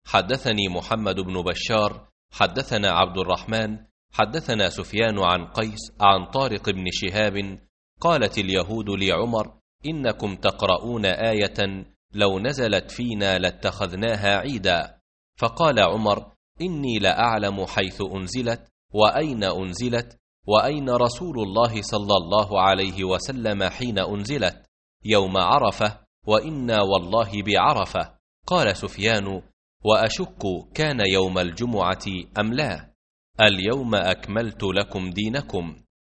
حدثني محمد بن بشار حدثنا عبد الرحمن حدثنا سفيان عن قيس عن طارق بن شهاب قالت اليهود لعمر: إنكم تقرؤون آية لو نزلت فينا لاتخذناها عيدا. فقال عمر: إني لأعلم حيث أنزلت وأين أنزلت وأين رسول الله صلى الله عليه وسلم حين أنزلت، يوم عرفة، وإنا والله بعرفة. قال سفيان: وأشك كان يوم الجمعة أم لا؟ اليوم أكملت لكم دينكم.